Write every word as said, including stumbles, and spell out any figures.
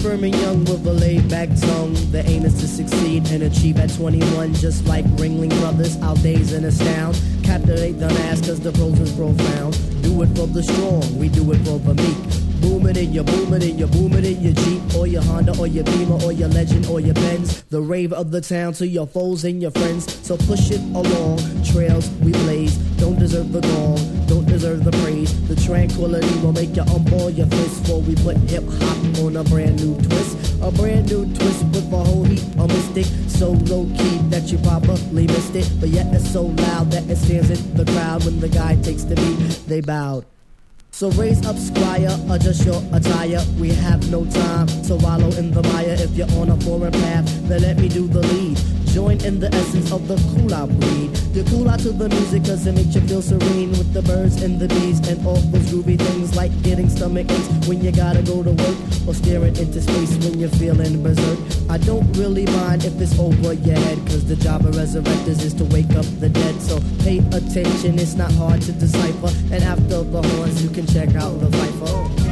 firm and young with a laid-back tongue. The aim is to succeed and achieve at twenty-one. Just like Ringling Brothers, our days and astound. Captivate the mass cause the prose is profound. Do it for the strong, we do it for the meek. Boom it in your boom it in your boom it in your Jeep or your Honda or your Beamer or your Legend or your Benz. The rave of the town to your foes and your friends. So push it along, trails we blaze. Don't deserve the gong, don't deserve the praise. The tranquility will make you unball your fist. For we put hip hop on a brand new twist. A brand new twist with a whole heap of mystic. So low key that you probably missed it. But yet it's so loud that it stands in the crowd. When the guy takes the beat, they bowed. So raise up, squire, adjust your attire. We have no time to wallow in the mire. If you're on a foreign path, then let me do the lead. Join in the essence of the cool out breed. You cool out to the music cause it makes you feel serene. With the birds and the bees and all those groovy things. Like getting stomach aches when you gotta go to work. Or staring into space when you're feeling berserk. I don't really mind if it's over your head. Cause the job of resurrectors is to wake up the dead. So pay attention, it's not hard to decipher. And after the horns you can check out the viper.